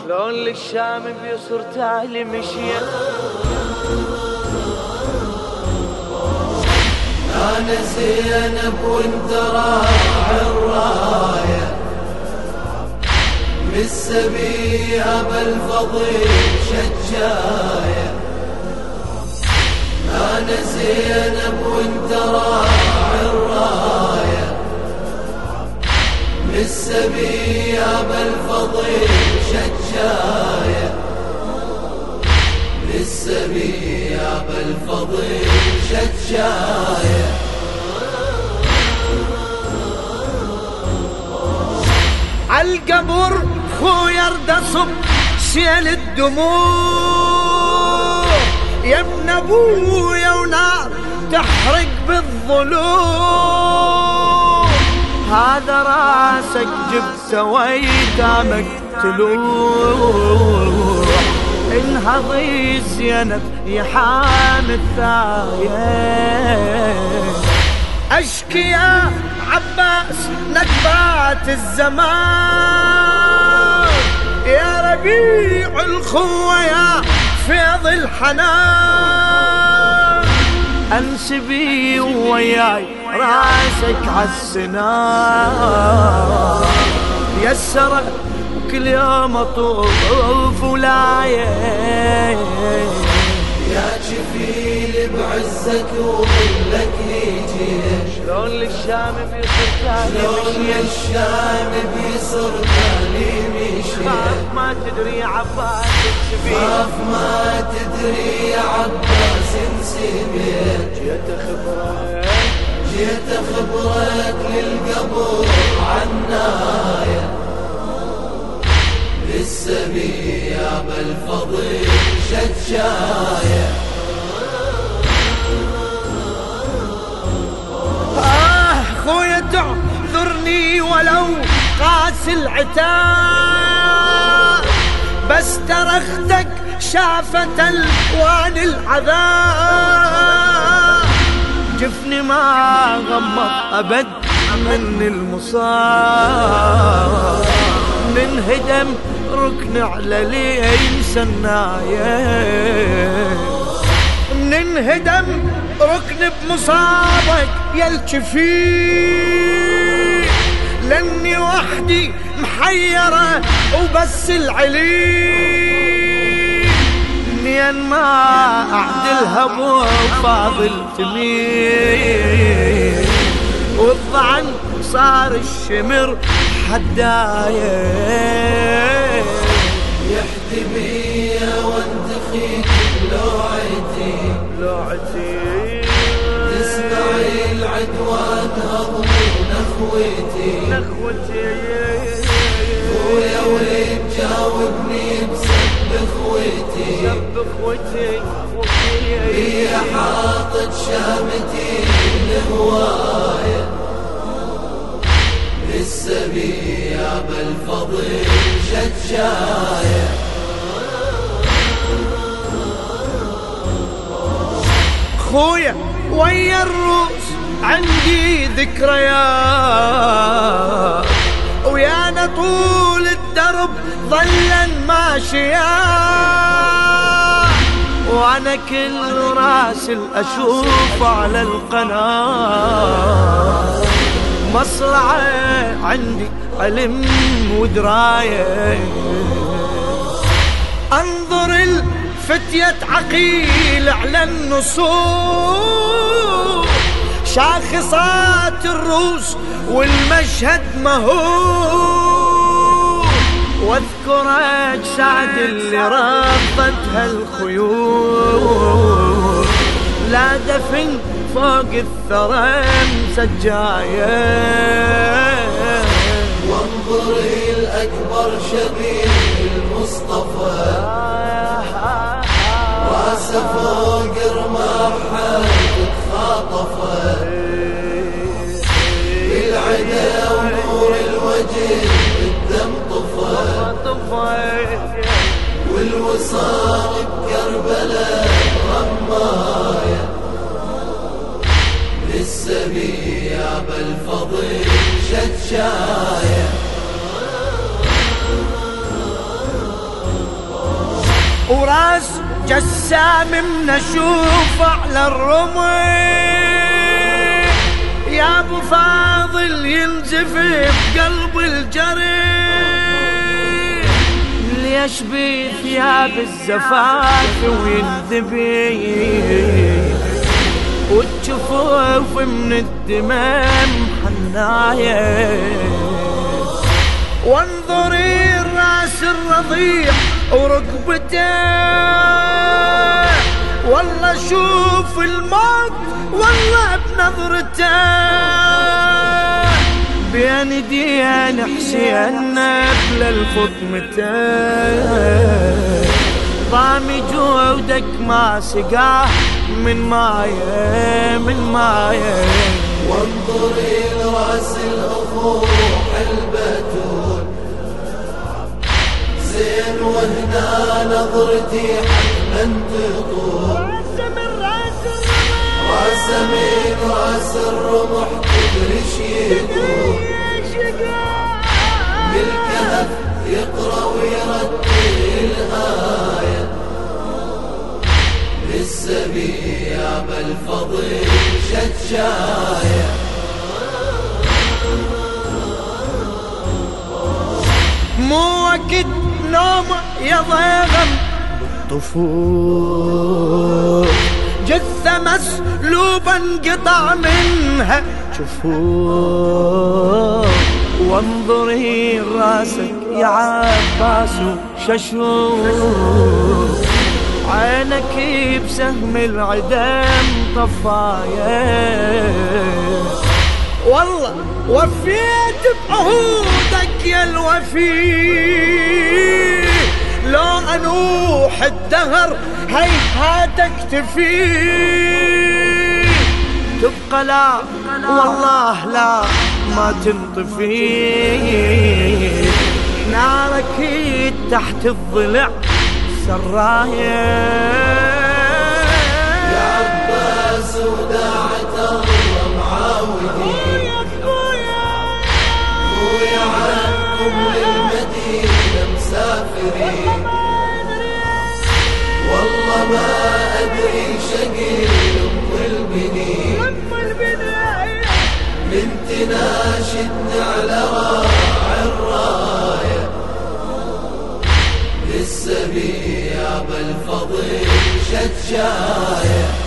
شلون للشام بيصر تالي مشيت. أنا زينب وانت راعي الراية، بالسبي أبا الفضيل شجاية. أنا زينب وانت راعي الراية، بالسبي أبا الفضيل شجاية. بالسبي أبا الفضيل شجاية. عالقبر خويا اردصب سيل الدموع، يا ابن ابويا ونار تحرق بالظلوم. هذا راسك جبته ويدامك تلوح، انهضي زينب يا حامي الثاية. اشكي يا عباس نكبات الزمان، يا ربيع الخوة يا فيض الحنان. انسبي وياي راسك عالسنان، يسر كل يوم اطوف ولايه. يا جفيل بعزك وظلك يجيش، شلون للشام بيصر تالي مشيت. الشام بيصر تالي مشيت. خاف ما تدري يا عباس انسبي، خاف ما تدري يا عباس انسبيت. جيت اخبرك للقبر عناية، بالسبي يا ابا الفضيل شجاية. خويا تعذرني ولو قاس العتاب، بس ترختك شافت الوان العذاب. جفني ما غمض ابد من المصاب، ننهدم ركن على ليس النايه. ننهدم ركن بمصابك يا الكفيل، لاني وحدي محيرة وبس العليل. منين ما اعدلها ابو فاضل تميل، والضعن صار الشمر حدايه. يحدي بيا وانتخي لوعتي، تسمعي العدوان هضم نخوتي. خويا وين جاوبني بسب اخوتي، هي حاطت شامتي لهواية. بالسبي يا ابا الفضيل شجاية. خويا ويا الروس عندي ذكريات، ويانا طول الدرب ظلا ماشيا. وانا كل راسل اشوف على القناة، مصرعه عندي علم ودرايه. انظر الفتية عقيل على النصور، شاخصات الروس والمشهد مهول. واذكر اجساد اللي ربطتها الخيول، لا دفن فوق الثرى مسجايه. وانظري الأكبر شبيه المصطفى، راسه فوق رماحه تخاطفه. بالعدا ونور الوجه بالدم طفى، والوصال بكربلاء رمايه. بالسبي يا ابا الفضيل شجاية. وراس جسام منشوف على الرمي، يا ابو فاضل ينزف بقلب الجري، ليش بثياب الزفاف وينذبي، والجفوف من الدمام حنايه، وانظري الراس الرضيع وركبته، والله شوف الموت والله بنظرته، بين يدين حسين نبل الفطمته، ضامي جودك ما سقاه من مايه من مايه. وانظري لراس الاخوح البتول زين، وهنا نظرتي حتما تطول، راس من راس الرمح تدري يقول، بالكهف يقرأ ويرتل الآية، للسبي يا ابا الفضل شجاية. مو وقت نوم يا ضيغم بالطفول، جثة مسلوبة انقطع منها جفوف، وانظري راسك يا عباس وششوف، عينك بسهم العدم طفاية، والله وفيت بعهودك يا الوفي، لو انوح الدهر هيهاتك تفي، تبقى لا والله لا ما تنطفي، نارك تحت الضلع سراية، يا عباس وداعة الله معاودين، خويا عنكم للمدينة مسافرين، والله ما أدري شقيل أم البنين، بنت ناشدنا على راعي الراية، للسبي يا ابا الفضل شجاية.